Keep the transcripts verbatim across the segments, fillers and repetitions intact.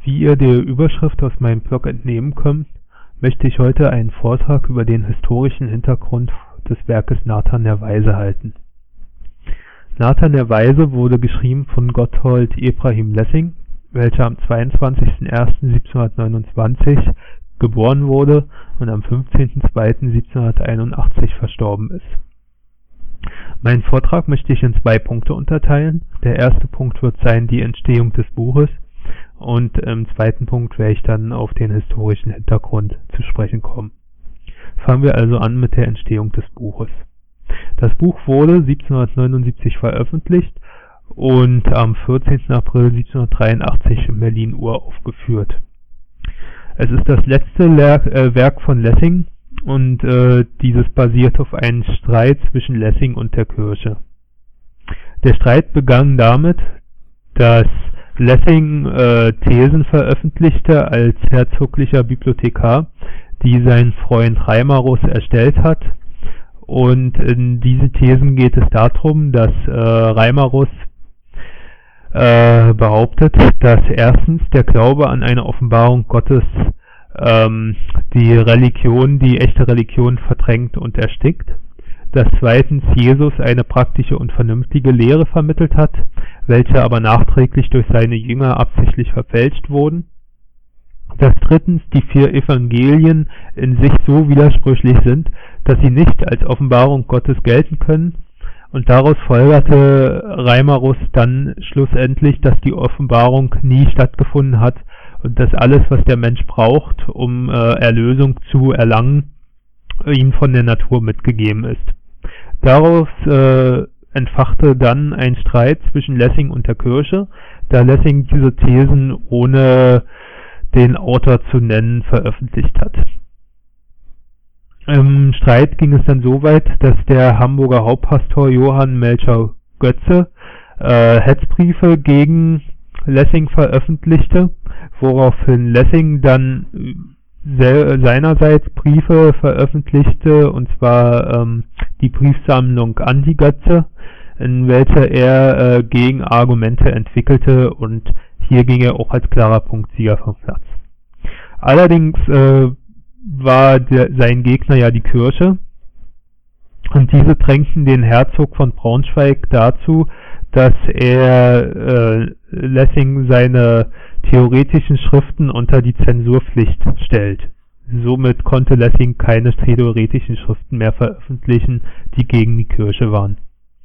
Wie ihr der Überschrift aus meinem Blog entnehmen könnt, möchte ich heute einen Vortrag über den historischen Hintergrund des Werkes Nathan der Weise halten. Nathan der Weise wurde geschrieben von Gotthold Ephraim Lessing, welcher am zweiundzwanzigsten ersten siebzehnhundertneunundzwanzig geboren wurde und am fünfzehnten zweiten siebzehnhunderteinundachtzig verstorben ist. Meinen Vortrag möchte ich in zwei Punkte unterteilen. Der erste Punkt wird sein die Entstehung des Buches und im zweiten Punkt werde ich dann auf den historischen Hintergrund zu sprechen kommen. Fangen wir also an mit der Entstehung des Buches. Das Buch wurde siebzehnhundertneunundsiebzig veröffentlicht und am vierzehnten April siebzehnhundertdreiundachtzig in Berlin uraufgeführt. Es ist das letzte Lehr- äh, Werk von Lessing und äh, dieses basiert auf einem Streit zwischen Lessing und der Kirche. Der Streit begann damit, dass Lessing äh, Thesen veröffentlichte als herzoglicher Bibliothekar, die sein Freund Reimarus erstellt hat. Und in diesen Thesen geht es darum, dass äh, Reimarus äh, behauptet, dass erstens der Glaube an eine Offenbarung Gottes ähm, die Religion, die echte Religion verdrängt und erstickt, dass zweitens Jesus eine praktische und vernünftige Lehre vermittelt hat, welche aber nachträglich durch seine Jünger absichtlich verfälscht wurden, dass drittens die vier Evangelien in sich so widersprüchlich sind, dass sie nicht als Offenbarung Gottes gelten können, und daraus folgerte Reimarus dann schlussendlich, dass die Offenbarung nie stattgefunden hat und dass alles, was der Mensch braucht, um äh, Erlösung zu erlangen, ihm von der Natur mitgegeben ist. Daraus äh, entfachte dann ein Streit zwischen Lessing und der Kirche, da Lessing diese Thesen ohne den Autor zu nennen veröffentlicht hat. Im Streit ging es dann so weit, dass der Hamburger Hauptpastor Johann Melcher Götze äh, Hetzbriefe gegen Lessing veröffentlichte, woraufhin Lessing dann se- seinerseits Briefe veröffentlichte, und zwar ähm, die Briefsammlung Anti-Götze, in welcher er äh, Gegenargumente entwickelte, und hier ging er auch als klarer Punktsieger vom Platz. Allerdings äh, war der, sein Gegner ja die Kirche, und diese drängten den Herzog von Braunschweig dazu, dass er äh, Lessing seine theoretischen Schriften unter die Zensurpflicht stellt. Somit konnte Lessing keine theoretischen Schriften mehr veröffentlichen, die gegen die Kirche waren.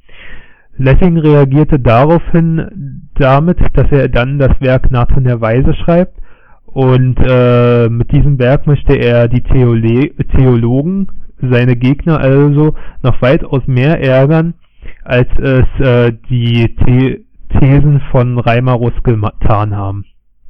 Lessing reagierte daraufhin damit, dass er dann das Werk Nathan der Weise schreibt, und äh, mit diesem Werk möchte er die Theole- Theologen, seine Gegner also, noch weitaus mehr ärgern, als es äh, die The- Thesen von Reimarus getan haben.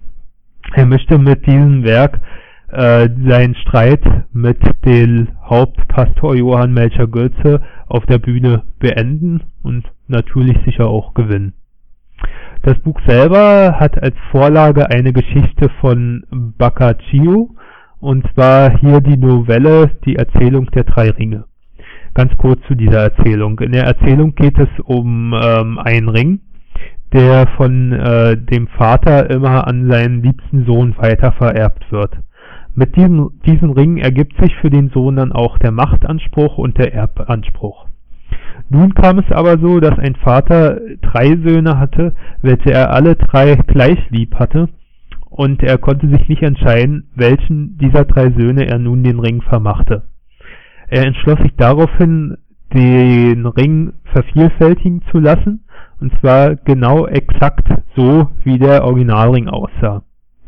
Er möchte mit diesem Werk äh, seinen Streit mit dem Hauptpastor Johann Melcher Götze auf der Bühne beenden und natürlich sicher auch gewinnen. Das Buch selber hat als Vorlage eine Geschichte von Boccaccio, und zwar hier die Novelle Die Erzählung der drei Ringe. Ganz kurz zu dieser Erzählung. In der Erzählung geht es um ähm, einen Ring, der von äh, dem Vater immer an seinen liebsten Sohn weiter vererbt wird. Mit diesem, diesem Ring ergibt sich für den Sohn dann auch der Machtanspruch und der Erbanspruch. Nun kam es aber so, dass ein Vater drei Söhne hatte, welche er alle drei gleich lieb hatte, und er konnte sich nicht entscheiden, welchen dieser drei Söhne er nun den Ring vermachte. Er entschloss sich daraufhin, den Ring vervielfältigen zu lassen, und zwar genau exakt so, wie der Originalring aussah.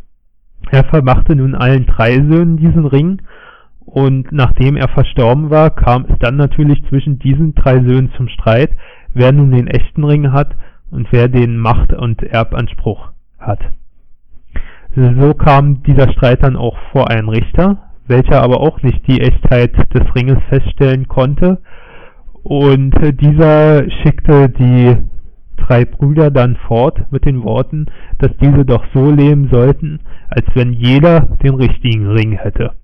Er vermachte nun allen drei Söhnen diesen Ring, und nachdem er verstorben war, kam es dann natürlich zwischen diesen drei Söhnen zum Streit, wer nun den echten Ring hat und wer den Macht- und Erbanspruch hat. So kam dieser Streit dann auch vor einen Richter, welcher aber auch nicht die Echtheit des Ringes feststellen konnte, und dieser schickte die drei Brüder dann fort mit den Worten, dass diese doch so leben sollten, als wenn jeder den richtigen Ring hätte.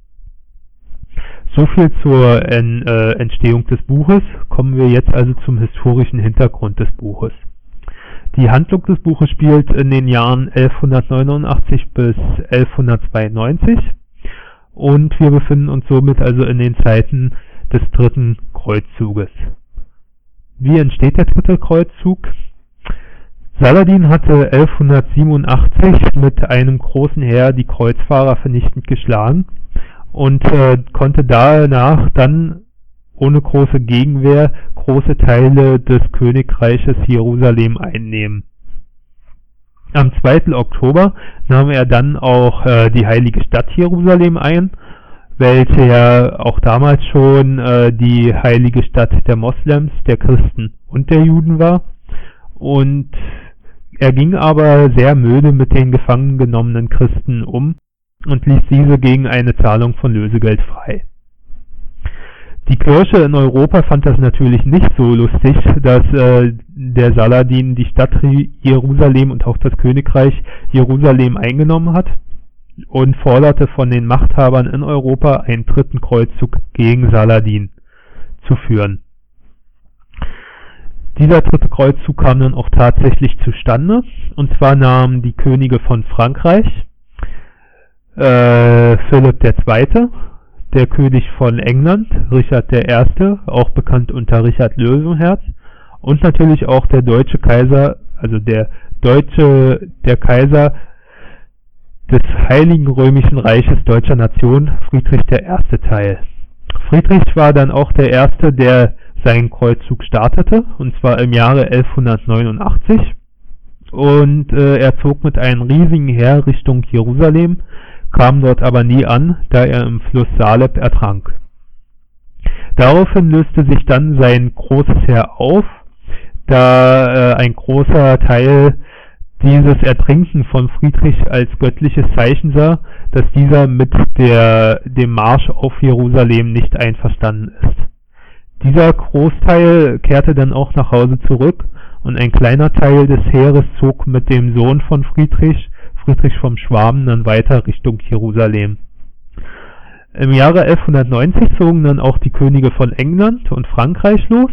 So viel zur en, äh, Entstehung des Buches. Kommen wir jetzt also zum historischen Hintergrund des Buches. Die Handlung des Buches spielt in den Jahren elfhundertneunundachtzig bis elfhundertzweiundneunzig und wir befinden uns somit also in den Zeiten des dritten Kreuzzuges. Wie entsteht der dritte Kreuzzug? Saladin hatte elfhundertsiebenundachtzig mit einem großen Heer die Kreuzfahrer vernichtend geschlagen und äh, konnte danach dann ohne große Gegenwehr große Teile des Königreiches Jerusalem einnehmen. Am zweiten Oktober nahm er dann auch äh, die heilige Stadt Jerusalem ein, welche ja auch damals schon äh, die heilige Stadt der Moslems, der Christen und der Juden war. Und er ging aber sehr milde mit den gefangen genommenen Christen um und ließ diese gegen eine Zahlung von Lösegeld frei. Die Kirche in Europa fand das natürlich nicht so lustig, dass äh, der Saladin die Stadt Jerusalem und auch das Königreich Jerusalem eingenommen hat und forderte von den Machthabern in Europa einen dritten Kreuzzug gegen Saladin zu führen. Dieser dritte Kreuzzug kam dann auch tatsächlich zustande, und zwar nahmen die Könige von Frankreich, äh, Philipp der Zweite, der König von England, Richard der Erste, auch bekannt unter Richard Löwenherz, und natürlich auch der deutsche Kaiser, also der deutsche, der Kaiser des Heiligen Römischen Reiches Deutscher Nation, Friedrich der Erste teil. Friedrich war dann auch der Erste, der seinen Kreuzzug startete, und zwar im Jahre elfhundertneunundachtzig, und äh, er zog mit einem riesigen Heer Richtung Jerusalem, kam dort aber nie an, da er im Fluss Saleb ertrank. Daraufhin löste sich dann sein großes Heer auf, da äh, ein großer Teil dieses Ertrinken von Friedrich als göttliches Zeichen sah, dass dieser mit der, dem Marsch auf Jerusalem nicht einverstanden ist. Dieser Großteil kehrte dann auch nach Hause zurück, und ein kleiner Teil des Heeres zog mit dem Sohn von Friedrich, Friedrich vom Schwaben, dann weiter Richtung Jerusalem. Im Jahre elfhundertneunzig zogen dann auch die Könige von England und Frankreich los,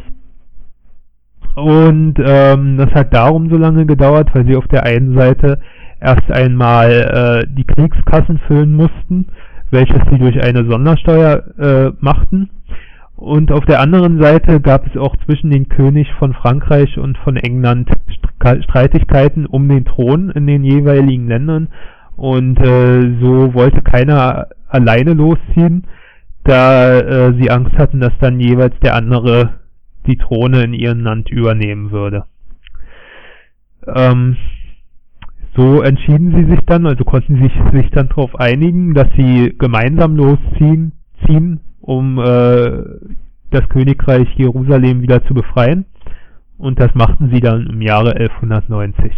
und ähm, das hat darum so lange gedauert, weil sie auf der einen Seite erst einmal äh, die Kriegskassen füllen mussten, welches sie durch eine Sondersteuer äh, machten, und auf der anderen Seite gab es auch zwischen den König von Frankreich und von England Streitigkeiten um den Thron in den jeweiligen Ländern, und äh, so wollte keiner alleine losziehen, da äh, sie Angst hatten, dass dann jeweils der andere die Throne in ihrem Land übernehmen würde. Ähm, so entschieden sie sich dann, also konnten sie sich, sich dann darauf einigen, dass sie gemeinsam losziehen, ziehen, um äh, das Königreich Jerusalem wieder zu befreien, und das machten sie dann im Jahre elfhundertneunzig.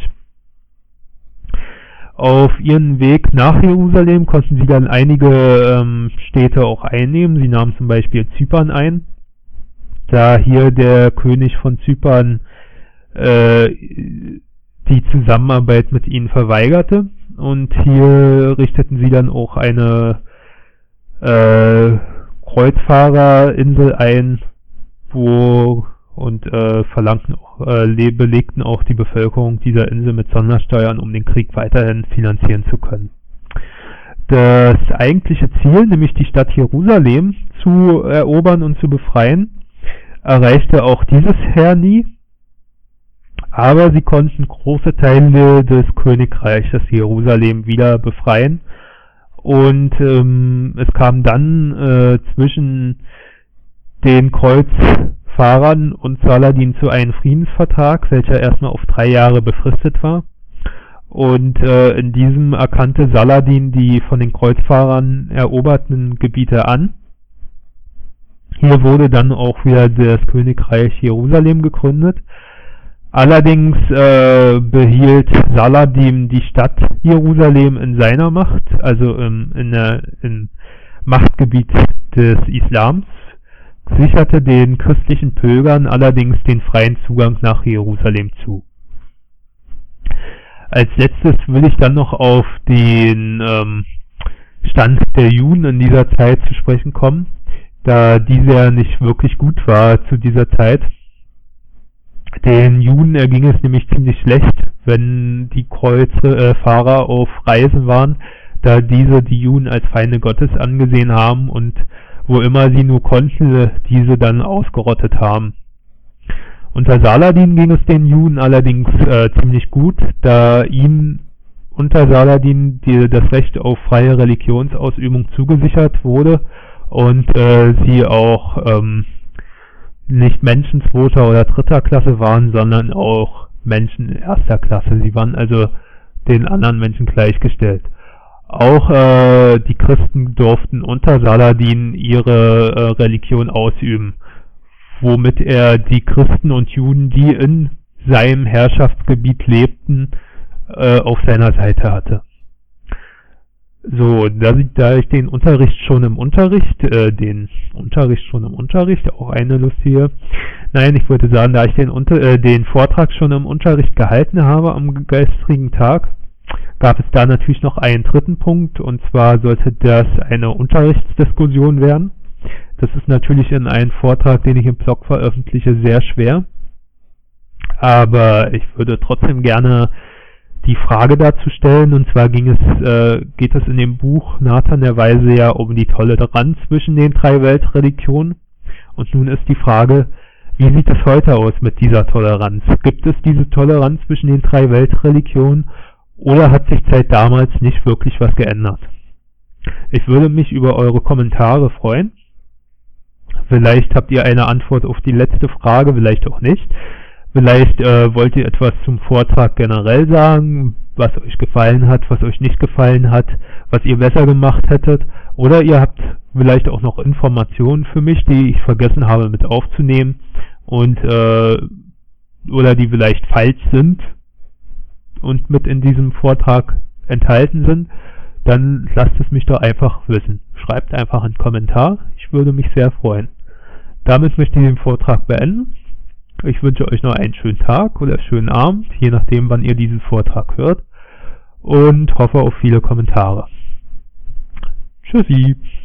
Auf ihrem Weg nach Jerusalem konnten sie dann einige ähm, Städte auch einnehmen. Sie nahmen zum Beispiel Zypern ein, da hier der König von Zypern äh, die Zusammenarbeit mit ihnen verweigerte, und hier richteten sie dann auch eine äh, Kreuzfahrerinsel ein, wo und äh, verlangten auch, äh, belegten auch die Bevölkerung dieser Insel mit Sondersteuern, um den Krieg weiterhin finanzieren zu können. Das eigentliche Ziel, nämlich die Stadt Jerusalem zu erobern und zu befreien, erreichte auch dieses Heer nie, aber sie konnten große Teile des Königreiches Jerusalem wieder befreien, und ähm, es kam dann äh, zwischen den Kreuzfahrern und Saladin zu einem Friedensvertrag, welcher erstmal auf drei Jahre befristet war, und äh, in diesem erkannte Saladin die von den Kreuzfahrern eroberten Gebiete an. Hier wurde dann auch wieder das Königreich Jerusalem gegründet. Allerdings äh, behielt Saladin die Stadt Jerusalem in seiner Macht, also im, in der, im Machtgebiet des Islams, sicherte den christlichen Pilgern allerdings den freien Zugang nach Jerusalem zu. Als letztes will ich dann noch auf den ähm, Stand der Juden in dieser Zeit zu sprechen kommen, da dieser nicht wirklich gut war zu dieser Zeit. Den Juden erging es nämlich ziemlich schlecht, wenn die Kreuzfahrer auf Reisen waren, da diese die Juden als Feinde Gottes angesehen haben und wo immer sie nur konnten, diese dann ausgerottet haben. Unter Saladin ging es den Juden allerdings äh, ziemlich gut, da ihnen unter Saladin die, das Recht auf freie Religionsausübung zugesichert wurde und äh, sie auch ähm, nicht Menschen zweiter oder dritter Klasse waren, sondern auch Menschen erster Klasse. Sie waren also den anderen Menschen gleichgestellt. Auch äh, die Christen durften unter Saladin ihre äh, Religion ausüben, womit er die Christen und Juden, die in seinem Herrschaftsgebiet lebten, äh, auf seiner Seite hatte. So, da, da ich den Unterricht schon im Unterricht, äh, den Unterricht schon im Unterricht, auch eine lustige, nein, ich wollte sagen, da ich den, Unter äh, den Vortrag schon im Unterricht gehalten habe am gestrigen Tag, gab es da natürlich noch einen dritten Punkt, und zwar sollte das eine Unterrichtsdiskussion werden. Das ist natürlich in einem Vortrag, den ich im Blog veröffentliche, sehr schwer, aber ich würde trotzdem gerne die Frage dazu stellen, und zwar ging es, äh, geht es in dem Buch Nathan der Weise ja um die Toleranz zwischen den drei Weltreligionen, und nun ist die Frage, wie sieht es heute aus mit dieser Toleranz? Gibt es diese Toleranz zwischen den drei Weltreligionen, oder hat sich seit damals nicht wirklich was geändert? Ich würde mich über eure Kommentare freuen. Vielleicht habt ihr eine Antwort auf die letzte Frage, vielleicht auch nicht. Vielleicht äh, wollt ihr etwas zum Vortrag generell sagen, was euch gefallen hat, was euch nicht gefallen hat, was ihr besser gemacht hättet. Oder ihr habt vielleicht auch noch Informationen für mich, die ich vergessen habe mit aufzunehmen und äh, oder die vielleicht falsch sind und mit in diesem Vortrag enthalten sind. Dann lasst es mich doch einfach wissen. Schreibt einfach einen Kommentar, ich würde mich sehr freuen. Damit möchte ich den Vortrag beenden. Ich wünsche euch noch einen schönen Tag oder schönen Abend, je nachdem, wann ihr diesen Vortrag hört, und hoffe auf viele Kommentare. Tschüssi!